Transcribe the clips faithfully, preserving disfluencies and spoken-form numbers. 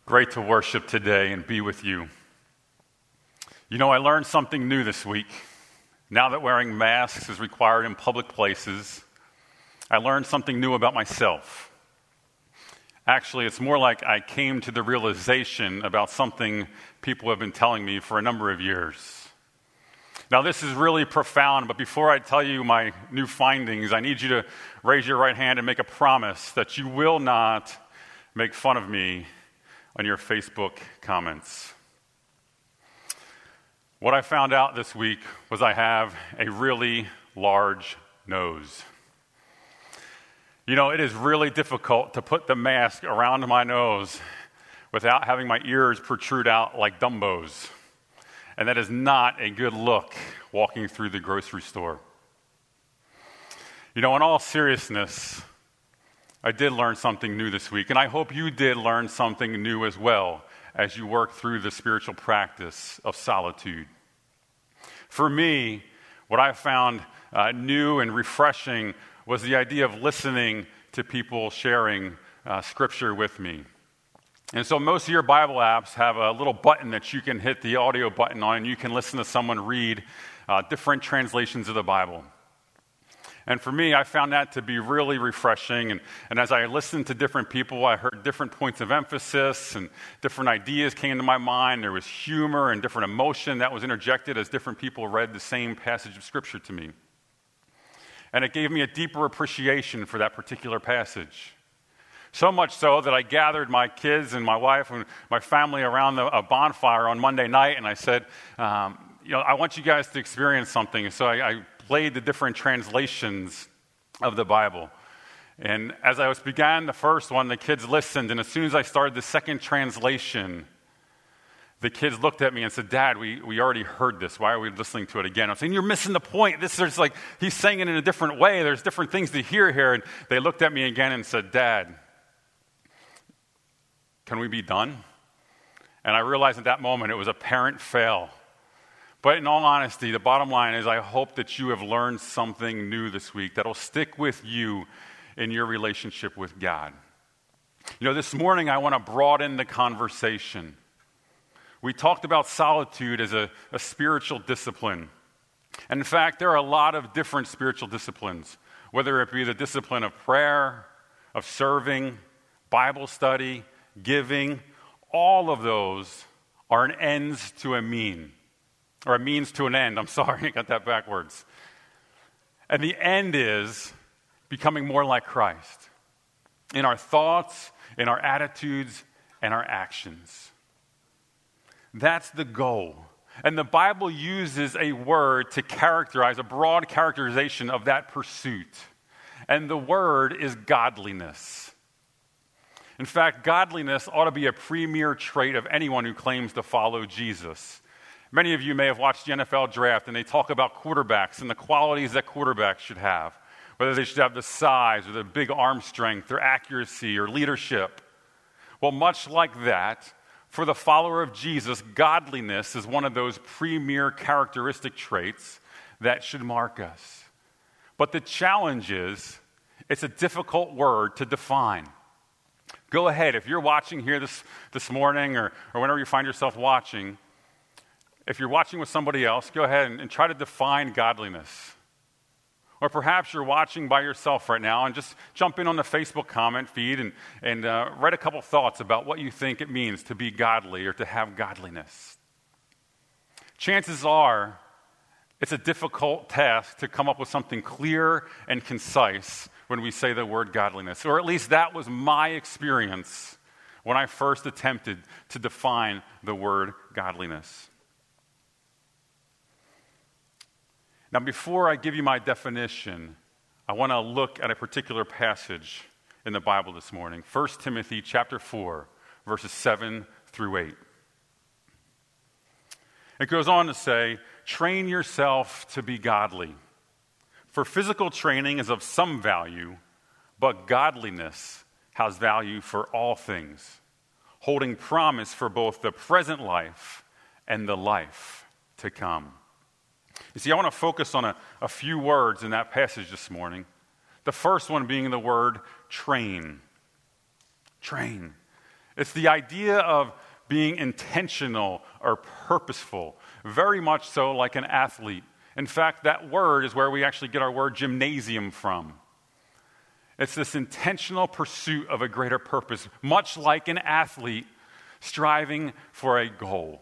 Great to worship today and be with you. You know, I learned something new this week. Now that wearing masks is required in public places, I learned something new about myself. Actually, it's more like I came to the realization about something people have been telling me for a number of years. Now, this is really profound, but before I tell you my new findings, I need you to raise your right hand and make a promise that you will not make fun of me on your Facebook comments. What I found out this week was I have a really large nose. You know, it is really difficult to put the mask around my nose without having my ears protrude out like Dumbo's. And that is not a good look walking through the grocery store. You know, in all seriousness, I did learn something new this week, and I hope you did learn something new as well as you work through the spiritual practice of solitude. For me, what I found uh, new and refreshing was the idea of listening to people sharing uh, scripture with me. And so most of your Bible apps have a little button that you can hit the audio button on, and you can listen to someone read uh, different translations of the Bible. And for me, I found that to be really refreshing. And, and as I listened to different people, I heard different points of emphasis and different ideas came to my mind. There was humor and different emotion that was interjected as different people read the same passage of Scripture to me. And it gave me a deeper appreciation for that particular passage. So much so that I gathered my kids and my wife and my family around the, a bonfire on Monday night, and I said, um, you know, I want you guys to experience something. So I, I played the different translations of the Bible. And as I was began the first one, the kids listened, and as soon as I started the second translation, the kids looked at me and said, "Dad, we, we already heard this. Why are we listening to it again?" I'm saying, "You're missing the point. This is like, he's saying it in a different way. There's different things to hear here." And they looked at me again and said, "Dad, can we be done?" And I realized at that moment it was a parent fail. But in all honesty, the bottom line is I hope that you have learned something new this week that will stick with you in your relationship with God. You know, this morning I want to broaden the conversation. We talked about solitude as a, a spiritual discipline. And in fact, there are a lot of different spiritual disciplines, whether it be the discipline of prayer, of serving, Bible study, giving. All of those are an ends to a mean. Or a means to an end. I'm sorry, I got that backwards. And the end is becoming more like Christ in our thoughts, in our attitudes, and our actions. That's the goal. And the Bible uses a word to characterize, a broad characterization of that pursuit. And the word is godliness. In fact, godliness ought to be a premier trait of anyone who claims to follow Jesus. Many of you may have watched the N F L draft, and they talk about quarterbacks and the qualities that quarterbacks should have, whether they should have the size or the big arm strength or accuracy or leadership. Well, much like that, for the follower of Jesus, godliness is one of those premier characteristic traits that should mark us. But the challenge is, it's a difficult word to define. Go ahead, if you're watching here this, this morning or, or whenever you find yourself watching, if you're watching with somebody else, go ahead and, and try to define godliness. Or perhaps you're watching by yourself right now and just jump in on the Facebook comment feed and, and uh, write a couple thoughts about what you think it means to be godly or to have godliness. Chances are it's a difficult task to come up with something clear and concise when we say the word godliness. Or at least that was my experience when I first attempted to define the word godliness. Now, before I give you my definition, I want to look at a particular passage in the Bible this morning. First Timothy chapter four, verses seven through eight. It goes on to say, "Train yourself to be godly. For physical training is of some value, but godliness has value for all things, holding promise for both the present life and the life to come." You see, I want to focus on a, a few words in that passage this morning. The first one being the word train. Train. It's the idea of being intentional or purposeful, very much so like an athlete. In fact, that word is where we actually get our word gymnasium from. It's this intentional pursuit of a greater purpose, much like an athlete striving for a goal.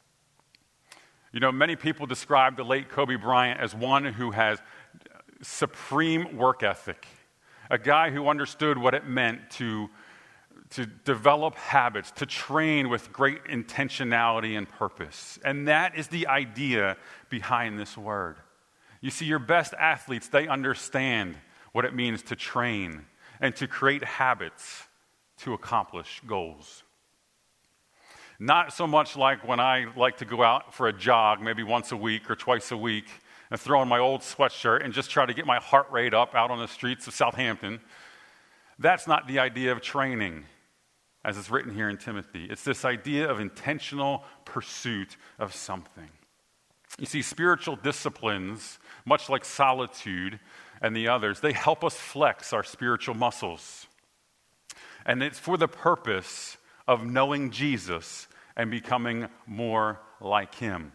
You know, many people describe the late Kobe Bryant as one who has supreme work ethic, a guy who understood what it meant to, to develop habits, to train with great intentionality and purpose. And that is the idea behind this word. You see, your best athletes, they understand what it means to train and to create habits to accomplish goals. Not so much like when I like to go out for a jog maybe once a week or twice a week and throw on my old sweatshirt and just try to get my heart rate up out on the streets of Southampton. That's not the idea of training, as it's written here in Timothy. It's this idea of intentional pursuit of something. You see, spiritual disciplines, much like solitude and the others, they help us flex our spiritual muscles. And it's for the purpose of knowing Jesus and becoming more like him.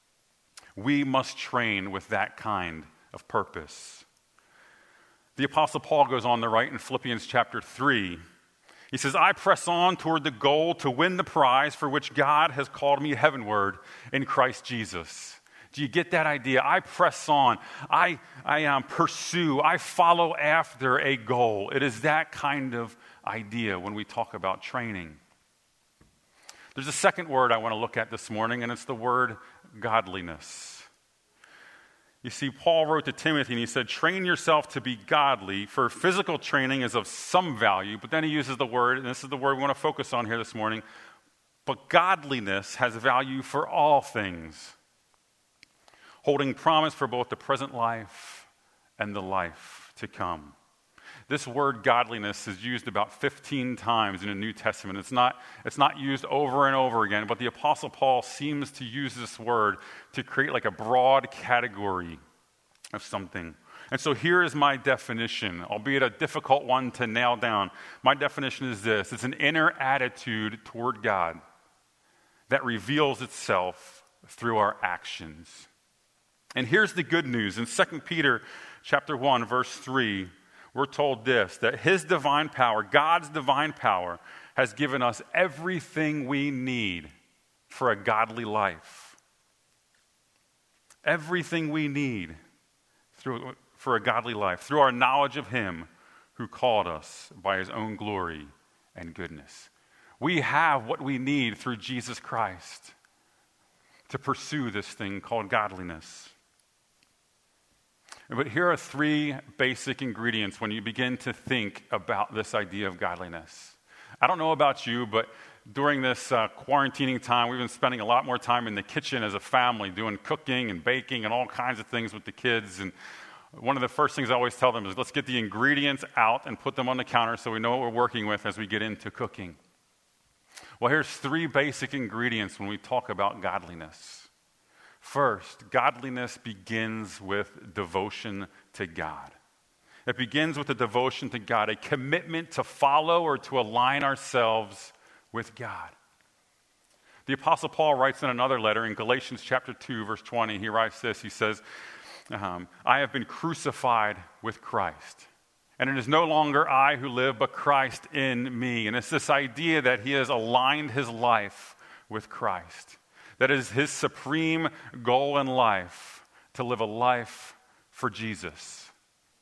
We must train with that kind of purpose. The Apostle Paul goes on to write in Philippians chapter three. He says, I press on toward the goal to win the prize for which God has called me heavenward in Christ Jesus. Do you get that idea? I press on. I, I um, pursue. I follow after a goal. It is that kind of idea when we talk about training. There's a second word I want to look at this morning, and it's the word godliness. You see, Paul wrote to Timothy, and he said, train yourself to be godly, for physical training is of some value, but then he uses the word, and this is the word we want to focus on here this morning, but godliness has value for all things, holding promise for both the present life and the life to come. This word godliness is used about fifteen times in the New Testament. It's not, it's not used over and over again, but the Apostle Paul seems to use this word to create like a broad category of something. And so here is my definition, albeit a difficult one to nail down. My definition is this: it's an inner attitude toward God that reveals itself through our actions. And here's the good news. In Second Peter chapter one, verse three, we're told this, that his divine power, God's divine power, has given us everything we need for a godly life. Everything we need through, for a godly life, through our knowledge of him who called us by his own glory and goodness. We have what we need through Jesus Christ to pursue this thing called godliness. But here are three basic ingredients when you begin to think about this idea of godliness. I don't know about you, but during this uh, quarantining time, we've been spending a lot more time in the kitchen as a family, doing cooking and baking and all kinds of things with the kids. And one of the first things I always tell them is, let's get the ingredients out and put them on the counter so we know what we're working with as we get into cooking. Well, here's three basic ingredients when we talk about godliness. First, godliness begins with devotion to God. It begins with a devotion to God, a commitment to follow or to align ourselves with God. The Apostle Paul writes in another letter in Galatians chapter two, verse twenty, he writes this, he says, um, I have been crucified with Christ. And it is no longer I who live, but Christ in me. And it's this idea that he has aligned his life with Christ. That is his supreme goal in life, to live a life for Jesus.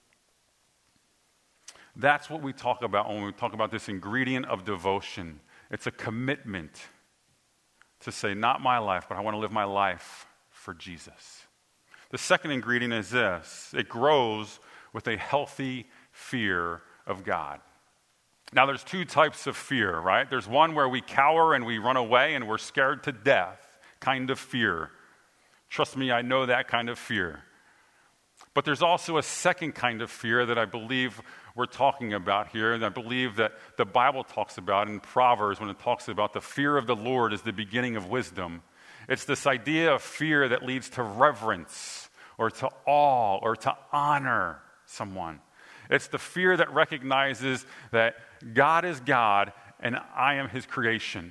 That's what we talk about when we talk about this ingredient of devotion. It's a commitment to say, not my life, but I want to live my life for Jesus. The second ingredient is this: it grows with a healthy fear of God. Now, there's two types of fear, right? There's one where we cower and we run away and we're scared to death. Kind of fear. Trust me, I know that kind of fear. But there's also a second kind of fear that I believe we're talking about here, and I believe that the Bible talks about in Proverbs when it talks about the fear of the Lord is the beginning of wisdom. It's this idea of fear that leads to reverence or to awe or to honor someone. It's the fear that recognizes that God is God and I am his creation.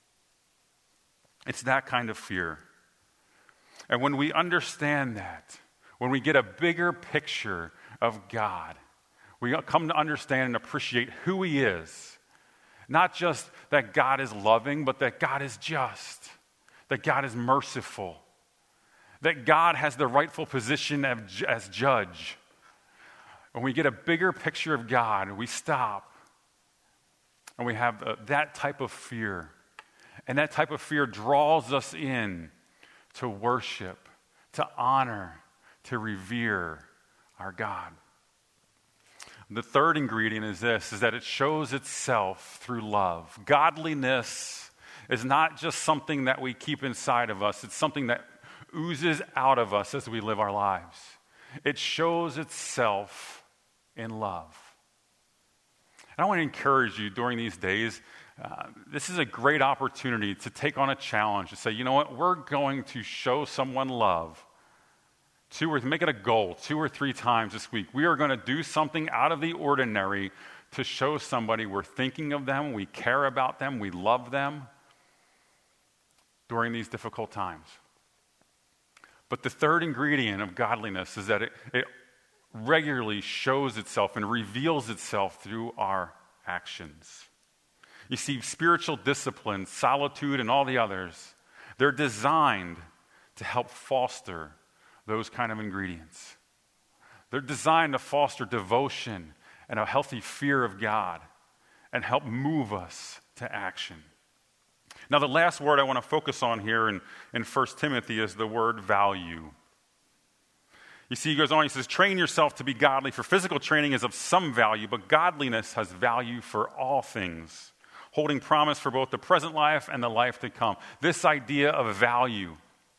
It's that kind of fear. And when we understand that, when we get a bigger picture of God, we come to understand and appreciate who he is. Not just that God is loving, but that God is just, that God is merciful, that God has the rightful position as judge. When we get a bigger picture of God, we stop and we have uh, that type of fear. And that type of fear draws us in to worship, to honor, to revere our God. The third ingredient is this, is that it shows itself through love. Godliness is not just something that we keep inside of us. It's something that oozes out of us as we live our lives. It shows itself in love. And I want to encourage you during these days, uh, this is a great opportunity to take on a challenge, to say, you know what, we're going to show someone love. Two or make it a goal, two or three times this week. We are going to do something out of the ordinary to show somebody we're thinking of them, we care about them, we love them during these difficult times. But the third ingredient of godliness is that it, it regularly shows itself and reveals itself through our actions. You see, spiritual discipline, solitude, and all the others, they're designed to help foster those kind of ingredients. They're designed to foster devotion and a healthy fear of God and help move us to action. Now, the last word I want to focus on here in, in First Timothy is the word value. You see, he goes on, he says, train yourself to be godly, for physical training is of some value, but godliness has value for all things, holding promise for both the present life and the life to come. This idea of value,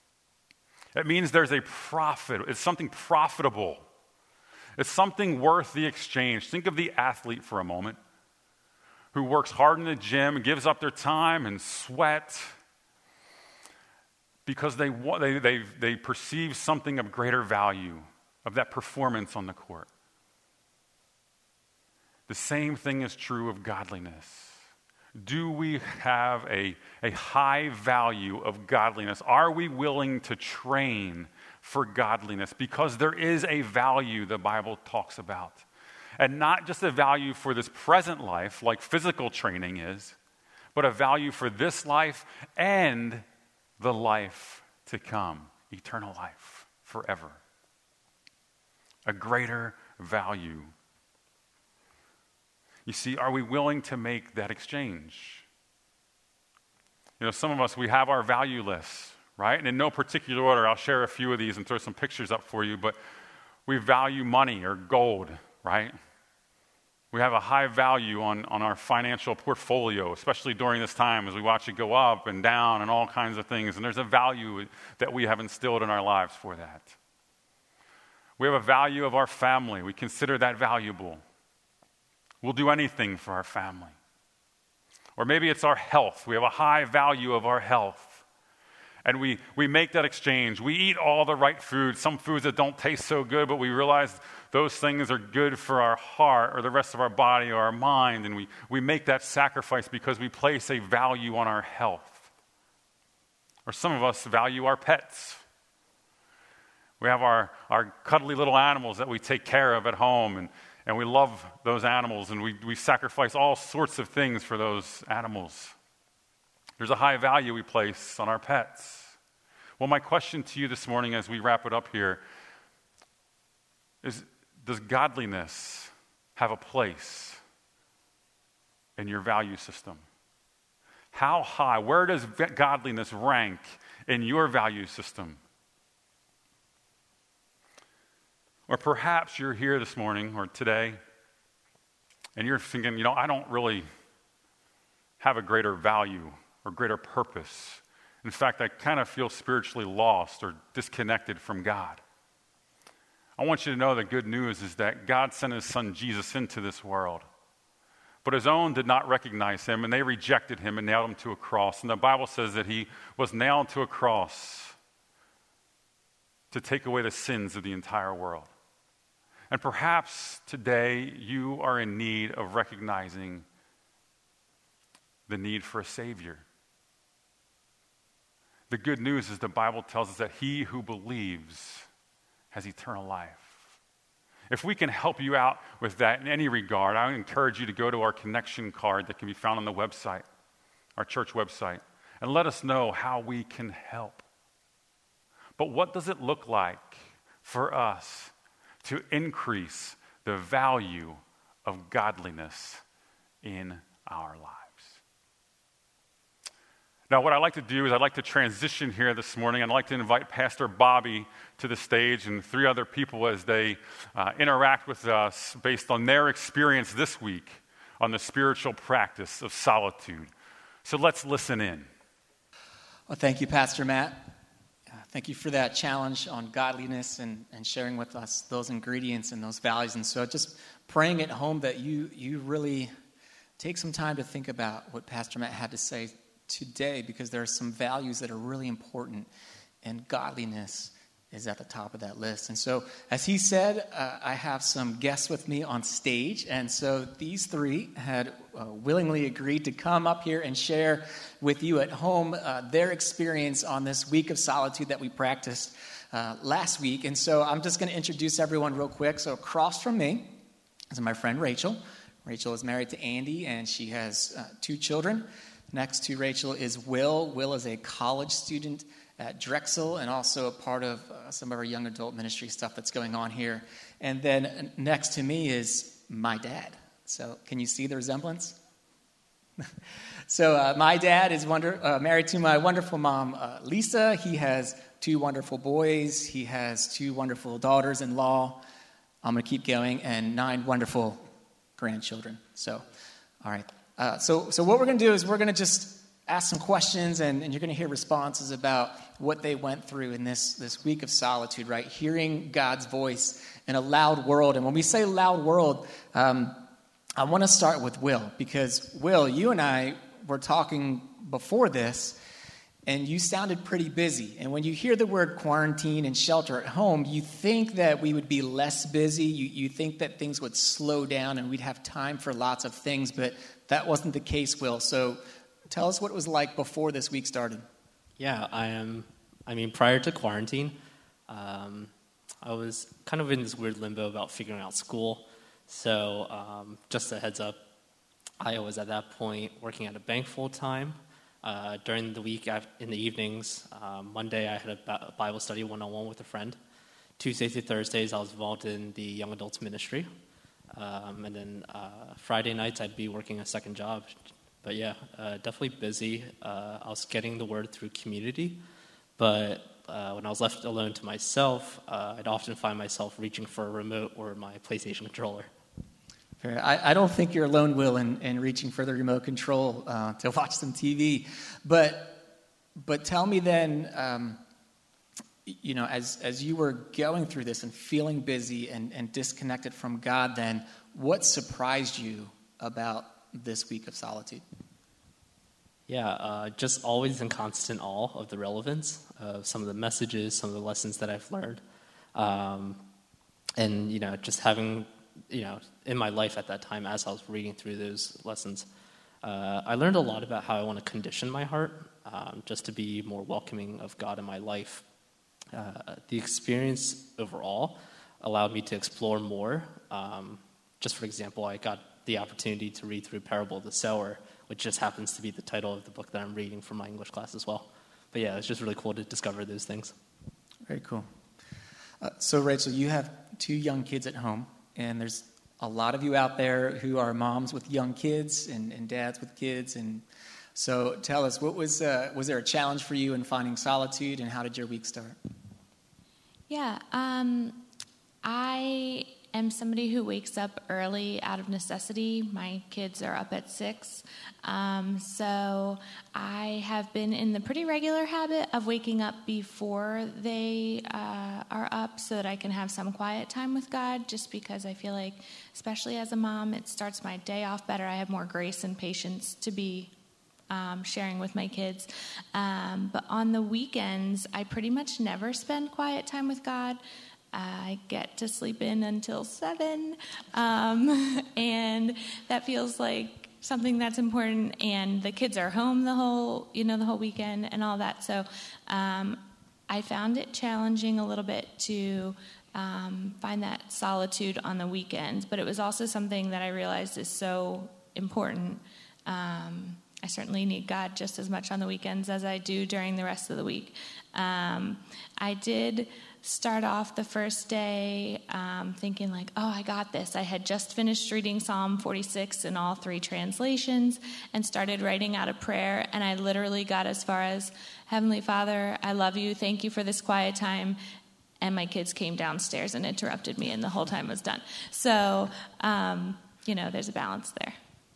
it means there's a profit. It's something profitable. It's something worth the exchange. Think of the athlete for a moment who works hard in the gym and gives up their time and sweat because they, they, they, they perceive something of greater value of that performance on the court. The same thing is true of godliness. Do we have a, a high value of godliness? Are we willing to train for godliness? Because there is a value the Bible talks about. And not just a value for this present life, like physical training is, but a value for this life and the life to come, eternal life, forever. A greater value. You see, are we willing to make that exchange? You know, some of us, we have our value lists, right? And in no particular order, I'll share a few of these and throw some pictures up for you, but we value money or gold, right? We have a high value on, on our financial portfolio, especially during this time as we watch it go up and down and all kinds of things. And there's a value that we have instilled in our lives for that. We have a value of our family. We consider that valuable. We'll do anything for our family. Or maybe it's our health. We have a high value of our health. And we, we make that exchange. We eat all the right foods, some foods that don't taste so good, but we realize those things are good for our heart or the rest of our body or our mind. And we, we make that sacrifice because we place a value on our health. Or some of us value our pets. We have our, our cuddly little animals that we take care of at home, and, and we love those animals, and we, we sacrifice all sorts of things for those animals. There's a high value we place on our pets. Well, my question to you this morning as we wrap it up here is, does godliness have a place in your value system? How high, where does godliness rank in your value system? Or perhaps you're here this morning or today and you're thinking, you know, I don't really have a greater value or greater purpose. In fact, I kind of feel spiritually lost or disconnected from God. I want you to know the good news is that God sent his son Jesus into this world. But his own did not recognize him, and they rejected him and nailed him to a cross. And the Bible says that he was nailed to a cross to take away the sins of the entire world. And perhaps today you are in need of recognizing the need for a Savior. The good news is the Bible tells us that he who believes has eternal life. If we can help you out with that in any regard, I encourage you to go to our connection card that can be found on the website, our church website, and let us know how we can help. But what does it look like for us to increase the value of godliness in our lives? Now, what I'd like to do is I'd like to transition here this morning. I'd like to invite Pastor Bobby to the stage and three other people as they uh, interact with us based on their experience this week on the spiritual practice of solitude. So let's listen in. Well, thank you, Pastor Matt. Uh, thank you for that challenge on godliness and, and sharing with us those ingredients and those values. And so just praying at home that you you really take some time to think about what Pastor Matt had to say today, because there are some values that are really important, and godliness is at the top of that list. And so, as he said, uh, I have some guests with me on stage, and so these three had uh, willingly agreed to come up here and share with you at home uh, their experience on this week of solitude that we practiced uh, last week. And so I'm just going to introduce everyone real quick. So across from me is my friend Rachel. Rachel is married to Andy, and she has uh, two children. Next to Rachel is Will. Will is a college student at Drexel and also a part of uh, some of our young adult ministry stuff that's going on here. And then next to me is my dad. So can you see the resemblance? so uh, my dad is wonder, uh, married to my wonderful mom, uh, Lisa. He has two wonderful boys. He has two wonderful daughters-in-law. I'm going to keep going. And nine wonderful grandchildren. So, all right. Uh, so, so what we're going to do is we're going to just ask some questions, and, and you're going to hear responses about what they went through in this, this week of solitude, right? Hearing God's voice in a loud world. And when we say loud world, um, I want to start with Will, because Will, you and I were talking before this, and you sounded pretty busy. And when you hear the word quarantine and shelter at home, you think that we would be less busy. You, you think that things would slow down and we'd have time for lots of things, but that wasn't the case, Will. So tell us what it was like before this week started. Yeah, I am. I mean, prior to quarantine, um, I was kind of in this weird limbo about figuring out school. So um, just a heads up, I was at that point working at a bank full time. Uh, during the week, in the evenings, um, Monday I had a Bible study one-on-one with a friend. Tuesdays through Thursdays, I was involved in the young adults ministry. Um, and then uh, Friday nights, I'd be working a second job. But yeah, uh, definitely busy. Uh, I was getting the word through community. But uh, when I was left alone to myself, uh, I'd often find myself reaching for a remote or my PlayStation controller. I, I don't think you're alone, Will, in, in reaching for the remote control uh, to watch some T V. But but tell me then, um, you know, as as you were going through this and feeling busy and, and disconnected from God, then what surprised you about this week of solitude? Yeah, uh, just always in constant awe of the relevance of some of the messages, some of the lessons that I've learned. Um, and, you know, just having... you know, in my life at that time, as I was reading through those lessons, uh, I learned a lot about how I want to condition my heart, um, just to be more welcoming of God in my life. Uh, the experience overall allowed me to explore more. Um, just for example, I got the opportunity to read through Parable of the Sower, which just happens to be the title of the book that I'm reading for my English class as well. But yeah, it's just really cool to discover those things. Very cool. Uh, so Rachel, you have two young kids at home. And there's a lot of you out there who are moms with young kids and, and dads with kids. And so tell us, what was uh, was there a challenge for you in finding solitude, and how did your week start? Yeah, um, I am somebody who wakes up early out of necessity. My kids are up at six. Um, so I have been in the pretty regular habit of waking up before they uh, are up so that I can have some quiet time with God, just because I feel like, especially as a mom, it starts my day off better. I have more grace and patience to be Um, sharing with my kids. Um, but on the weekends, I pretty much never spend quiet time with God. I get to sleep in until seven, um, and that feels like something that's important, and the kids are home the whole, you know, the whole weekend and all that. So um, I found it challenging a little bit to um, find that solitude on the weekends, but it was also something that I realized is so important. Um, I certainly need God just as much on the weekends as I do during the rest of the week. Um, I did start off the first day um, thinking like, oh, I got this. I had just finished reading Psalm forty-six in all three translations and started writing out a prayer. And I literally got as far as, Heavenly Father, I love you. Thank you for this quiet time. And my kids came downstairs and interrupted me, and the whole time was done. So, um, you know, there's a balance there.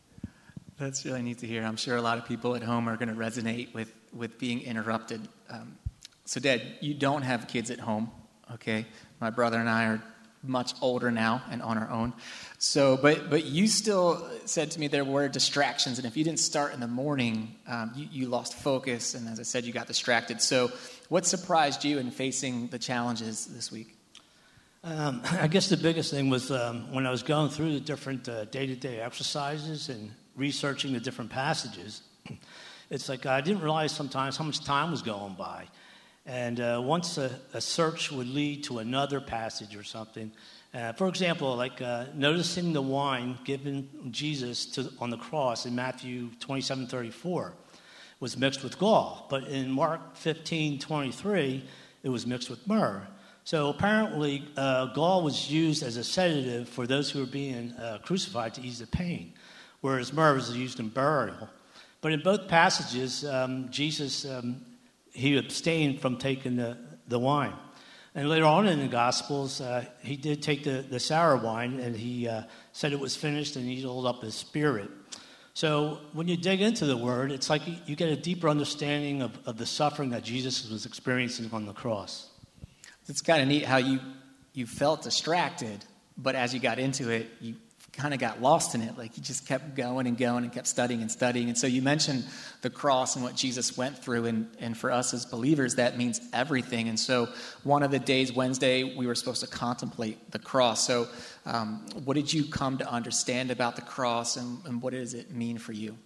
That's really neat to hear. I'm sure a lot of people at home are going to resonate with, with being interrupted. Um, so, Dad, you don't have kids at home, okay? My brother and I are much older now and on our own. So, but but you still said to me there were distractions, and if you didn't start in the morning, um, you, you lost focus, and as I said, you got distracted. So, what surprised you in facing the challenges this week? Um, I guess the biggest thing was um, when I was going through the different uh, day-to-day exercises and researching the different passages, it's like I didn't realize sometimes how much time was going by. And uh, once a, a search would lead to another passage or something, uh, for example, like uh, noticing the wine given Jesus to, on the cross in Matthew twenty-seven thirty-four was mixed with gall, but in Mark fifteen twenty-three, it was mixed with myrrh. So apparently, uh, gall was used as a sedative for those who were being uh, crucified to ease the pain, whereas myrrh was used in burial. But in both passages, um, Jesus, um, he abstained from taking the, the wine. And later on in the Gospels, uh, he did take the, the sour wine, and he uh, said it was finished, and he held up his spirit. So when you dig into the Word, it's like you, you get a deeper understanding of, of the suffering that Jesus was experiencing on the cross. It's kind of neat how you, you felt distracted, but as you got into it, you kind of got lost in it. Like you just kept going and going and kept studying and studying. And so you mentioned the cross and what Jesus went through. And, and for us as believers, that means everything. And so one of the days, Wednesday, we were supposed to contemplate the cross. So um, what did you come to understand about the cross, and, and what does it mean for you?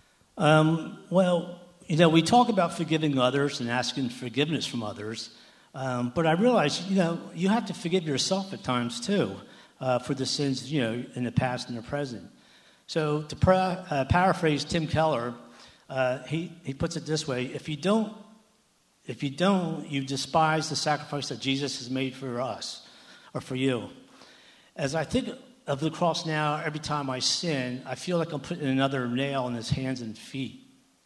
Um, well, you know, we talk about forgiving others and asking forgiveness from others. Um, but I realize, you know, you have to forgive yourself at times too. Uh, for the sins, you know, in the past and the present. So to pra- uh, paraphrase Tim Keller, uh, he, he puts it this way: if you don't, if you don't, you despise the sacrifice that Jesus has made for us or for you. As I think of the cross now, every time I sin, I feel like I'm putting another nail in his hands and feet.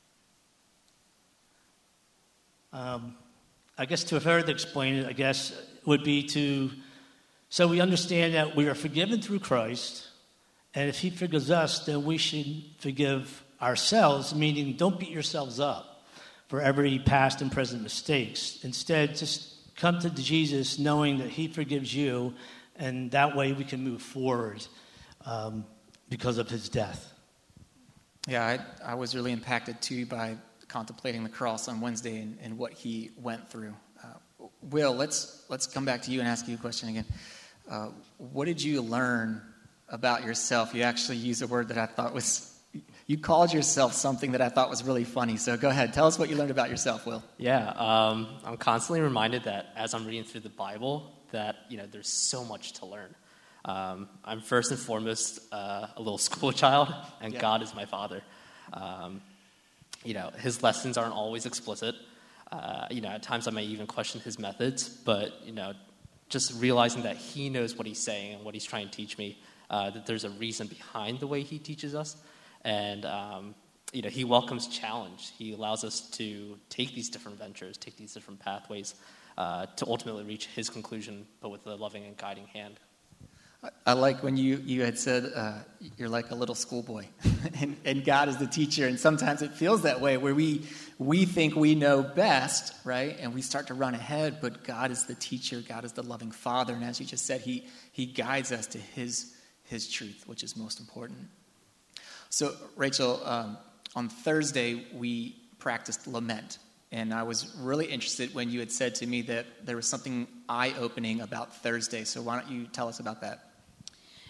Um, I guess to further explain it, I guess would be to. So we understand that we are forgiven through Christ, and if he forgives us, then we should forgive ourselves, meaning don't beat yourselves up for every past and present mistakes. Instead, just come to Jesus knowing that he forgives you, and that way we can move forward um, because of his death. Yeah, I, I was really impacted too by contemplating the cross on Wednesday and, and what he went through. Uh, Will, let's let's come back to you and ask you a question again. Uh, what did you learn about yourself? You actually used a word that I thought was, you called yourself something that I thought was really funny. So go ahead. Tell us what you learned about yourself, Will. Yeah, um, I'm constantly reminded that as I'm reading through the Bible, that, you know, there's so much to learn. Um, I'm first and foremost uh, a little school child, and yeah. God is my father. Um, you know, his lessons aren't always explicit. Uh, you know, at times I may even question his methods, but, you know, just realizing that he knows what he's saying and what he's trying to teach me, uh, that there's a reason behind the way he teaches us. And, um, you know, he welcomes challenge. He allows us to take these different ventures, take these different pathways uh, to ultimately reach his conclusion, but with a loving and guiding hand. I like when you, you had said uh, you're like a little schoolboy, and, and God is the teacher, and sometimes it feels that way where we we think we know best, right? And we start to run ahead, but God is the teacher, God is the loving Father, and as you just said, He He guides us to His His truth, which is most important. So, Rachel, um, on Thursday we practiced lament, and I was really interested when you had said to me that there was something eye-opening about Thursday. So why don't you tell us about that?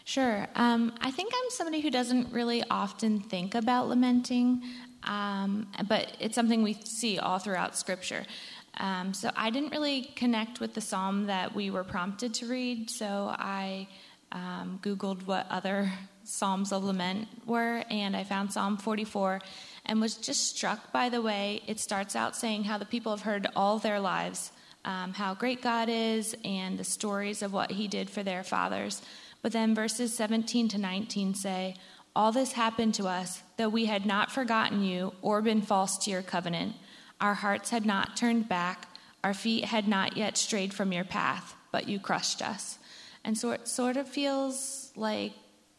Sure. Um, I think I'm somebody who doesn't really often think about lamenting, um, but it's something we see all throughout Scripture. Um, so I didn't really connect with the psalm that we were prompted to read, so I um, Googled what other psalms of lament were, and I found Psalm forty-four and was just struck by the way it starts out saying how the people have heard all their lives, um, how great God is, and the stories of what he did for their fathers. But then verses seventeen to nineteen say, all this happened to us, though we had not forgotten you or been false to your covenant. Our hearts had not turned back. Our feet had not yet strayed from your path, but you crushed us. And so it sort of feels like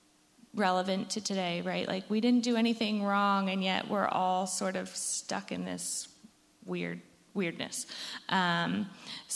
relevant to today, right? Like we didn't do anything wrong, and yet we're all sort of stuck in this weird weirdness. Um,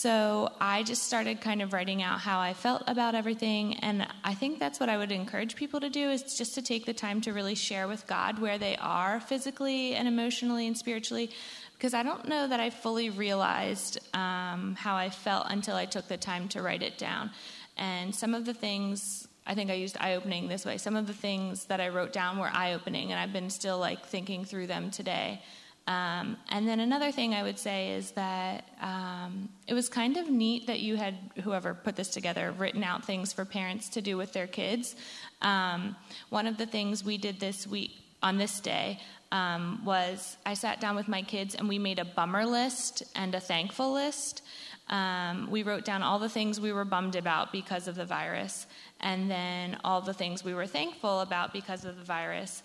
so I just started kind of writing out how I felt about everything. And I think that's what I would encourage people to do, is just to take the time to really share with God where they are physically and emotionally and spiritually. Because I don't know that I fully realized um, how I felt until I took the time to write it down. And some of the things, I think I used eye-opening this way. Some of the things that I wrote down were eye-opening, and I've been still like thinking through them today. Um, and then another thing I would say is that um, it was kind of neat that you had, whoever put this together, written out things for parents to do with their kids. Um, one of the things we did this week, on this day, um, was I sat down with my kids and we made a bummer list and a thankful list. Um, we wrote down all the things we were bummed about because of the virus, and then all the things we were thankful about because of the virus.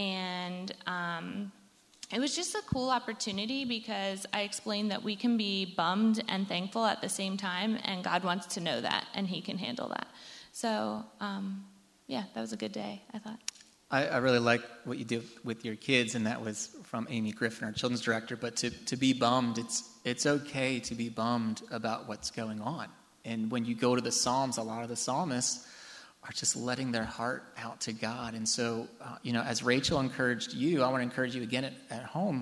And um it was just a cool opportunity because I explained that we can be bummed and thankful at the same time, and God wants to know that, and he can handle that. So, um, yeah, that was a good day, I thought. I, I really like what you did with your kids, and that was from Amy Griffin, our children's director. But to, to be bummed, it's it's okay to be bummed about what's going on. And when you go to the Psalms, a lot of the psalmists are just letting their heart out to God. And so, uh, you know, as Rachel encouraged you, I want to encourage you again at, at home,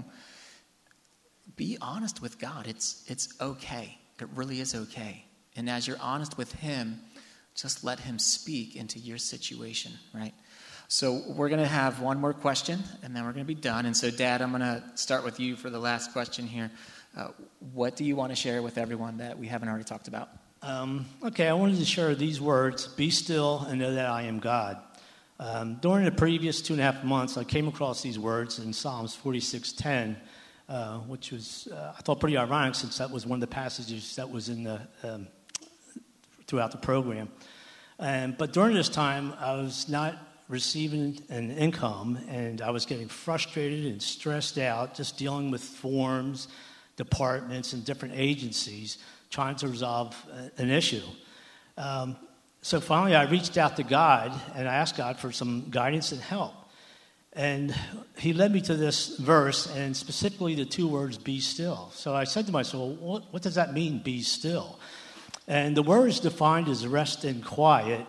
be honest with God. It's it's okay. It really is okay. And as you're honest with him, just let him speak into your situation, right? So we're going to have one more question, and then we're going to be done. And so, Dad, I'm going to start with you for the last question here. Uh, what do you want to share with everyone that we haven't already talked about? Um, okay, I wanted to share these words: be still and know that I am God. Um, during the previous two and a half months, I came across these words in Psalms forty-six ten, uh, which was, uh, I thought, pretty ironic, since that was one of the passages that was in the um, throughout the program. And, but during this time, I was not receiving an income, and I was getting frustrated and stressed out, just dealing with forms, departments, and different agencies, trying to resolve an issue. Um, so finally I reached out to God, and I asked God for some guidance and help. And he led me to this verse, and specifically the two words, be still. So I said to myself, what, what does that mean, be still? And the word is defined as rest and quiet.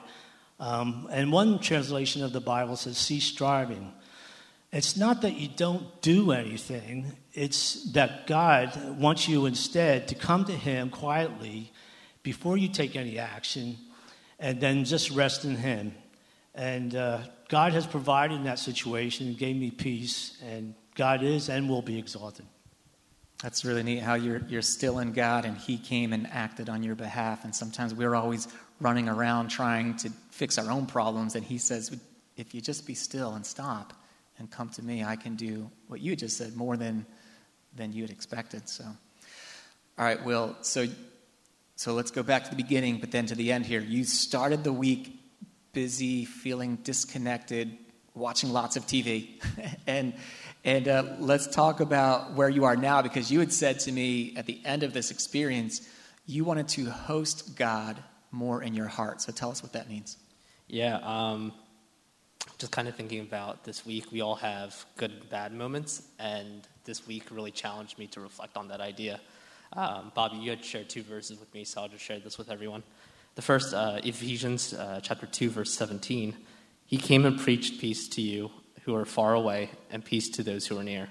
Um, and one translation of the Bible says, cease striving. It's not that you don't do anything. It's that God wants you instead to come to him quietly before you take any action, and then just rest in him. And uh, God has provided in that situation and gave me peace, and God is and will be exalted. That's really neat how you're you're still in God, and he came and acted on your behalf. And sometimes we're always running around trying to fix our own problems, and he says, if you just be still and stop and come to me, I can do what you just said, more than than you had expected. So, all right, Will, so so let's go back to the beginning, but then to the end here. You started the week busy, feeling disconnected, watching lots of T V. and and uh, let's talk about where you are now, because you had said to me at the end of this experience, you wanted to host God more in your heart. So tell us what that means. Yeah, um, just kind of thinking about this week. We all have good and bad moments, and this week really challenged me to reflect on that idea. Um, Bobby, you had shared two verses with me, so I'll just share this with everyone. The first, uh, Ephesians uh, chapter two, verse seventeen. He came and preached peace to you who are far away, and peace to those who are near.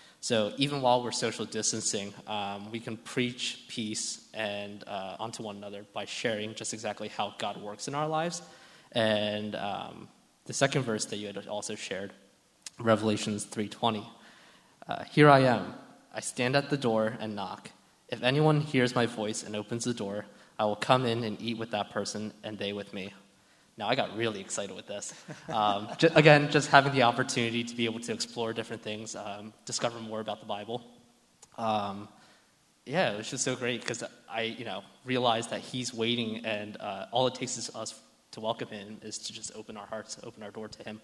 So even while we're social distancing, um, we can preach peace and uh, onto one another by sharing just exactly how God works in our lives. And um, the second verse that you had also shared, Revelations three twenty. Uh, Here I am. I stand at the door and knock. If anyone hears my voice and opens the door, I will come in and eat with that person and they with me. Now, I got really excited with this. Um, j- again, just having the opportunity to be able to explore different things, um, discover more about the Bible. Um, yeah, it was just so great because I, you know, realized that he's waiting, and uh, all it takes is us to welcome him is to just open our hearts, open our door to him.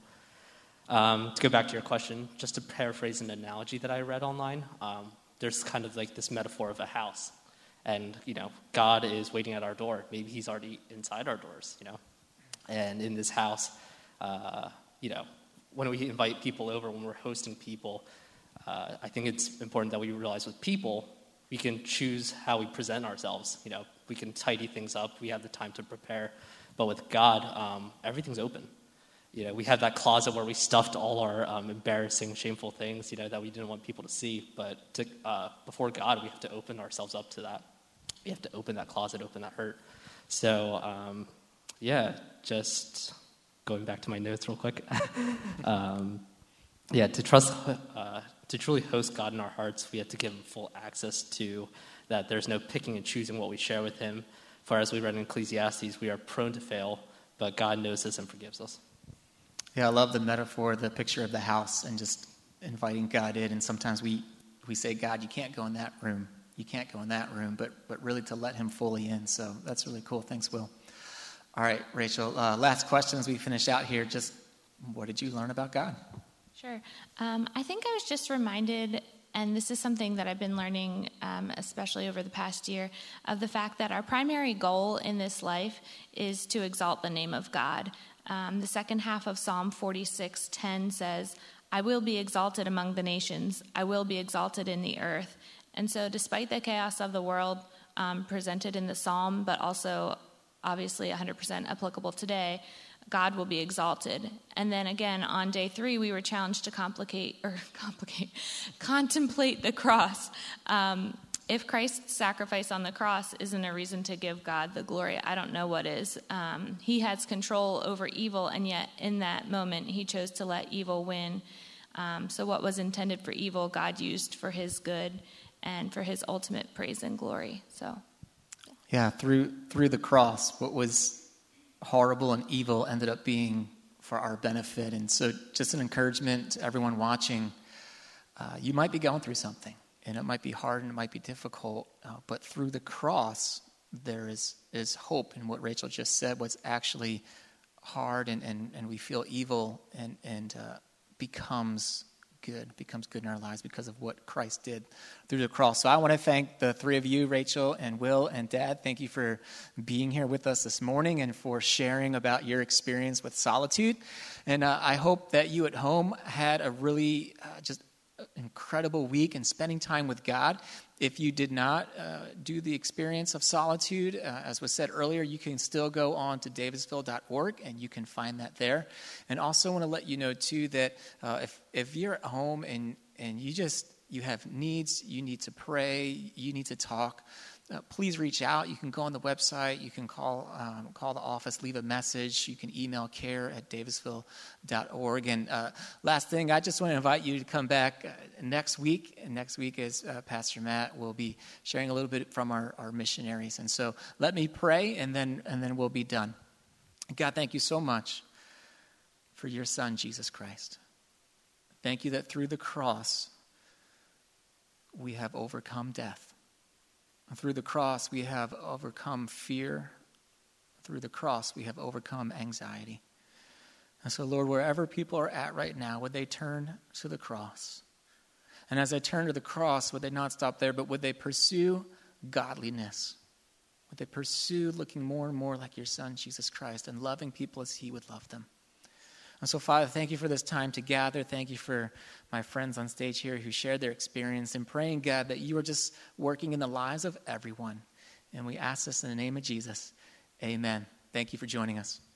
Um, to go back to your question, just to paraphrase an analogy that I read online, um, there's kind of like this metaphor of a house. And, you know, God is waiting at our door. Maybe he's already inside our doors, you know. And in this house, uh, you know, when we invite people over, when we're hosting people, uh, I think it's important that we realize with people, we can choose how we present ourselves. You know, we can tidy things up. We have the time to prepare. But with God, um, everything's open. You know, we have that closet where we stuffed all our um, embarrassing, shameful things, you know, that we didn't want people to see. But to, uh, before God, we have to open ourselves up to that. We have to open that closet, open that hurt. So, um, yeah, just going back to my notes real quick. um, yeah, to trust, uh, to truly host God in our hearts, we have to give him full access to that. There's no picking and choosing what we share with him. For as we read in Ecclesiastes, we are prone to fail, but God knows us and forgives us. Yeah, I love the metaphor, the picture of the house, and just inviting God in. And sometimes we, we say, God, you can't go in that room. You can't go in that room, but but really to let him fully in. So that's really cool. Thanks, Will. All right, Rachel, uh, last question as we finish out here. Just what did you learn about God? Sure. Um, I think I was just reminded, and this is something that I've been learning, um, especially over the past year, of the fact that our primary goal in this life is to exalt the name of God. Um, the second half of Psalm forty-six ten says, I will be exalted among the nations. I will be exalted in the earth. And so despite the chaos of the world um, presented in the psalm, but also obviously one hundred percent applicable today, God will be exalted. And then again, on day three, we were challenged to complicate, or complicate, contemplate the cross. Um, if Christ's sacrifice on the cross isn't a reason to give God the glory, I don't know what is. Um, he has control over evil, and yet in that moment, he chose to let evil win. Um, so what was intended for evil, God used for his good and for his ultimate praise and glory. So, Yeah, through through the cross, what was horrible and evil ended up being for our benefit. And so just an encouragement to everyone watching, uh, you might be going through something, and it might be hard and it might be difficult, uh, but through the cross, there is, is hope. And what Rachel just said was actually hard, and, and, and we feel evil, and, and uh, becomes good, becomes good in our lives because of what Christ did through the cross. So I want to thank the three of you, Rachel and Will and Dad. Thank you for being here with us this morning and for sharing about your experience with solitude. And uh, I hope that you at home had a really uh, just incredible week and spending time with God. If you did not uh, do the experience of solitude, uh, as was said earlier, you can still go on to davisville dot org and you can find that there. And also want to let you know too that uh, if if you're at home and and you just you have needs, you need to pray, you need to talk, Uh, please reach out. You can go on the website. You can call um, call the office, leave a message. You can email care at davisville dot org. And uh, last thing, I just want to invite you to come back uh, next week. And next week, as uh, Pastor Matt will be sharing a little bit from our, our missionaries. And so let me pray, and then and then we'll be done. God, thank you so much for your Son, Jesus Christ. Thank you that through the cross, we have overcome death. Through the cross, we have overcome fear. Through the cross, we have overcome anxiety. And so, Lord, wherever people are at right now, would they turn to the cross? And as they turn to the cross, would they not stop there, but would they pursue godliness? Would they pursue looking more and more like your Son, Jesus Christ, and loving people as he would love them? And so, Father, thank you for this time to gather. Thank you for my friends on stage here who shared their experience, and praying, God, that you are just working in the lives of everyone. And we ask this in the name of Jesus. Amen. Thank you for joining us.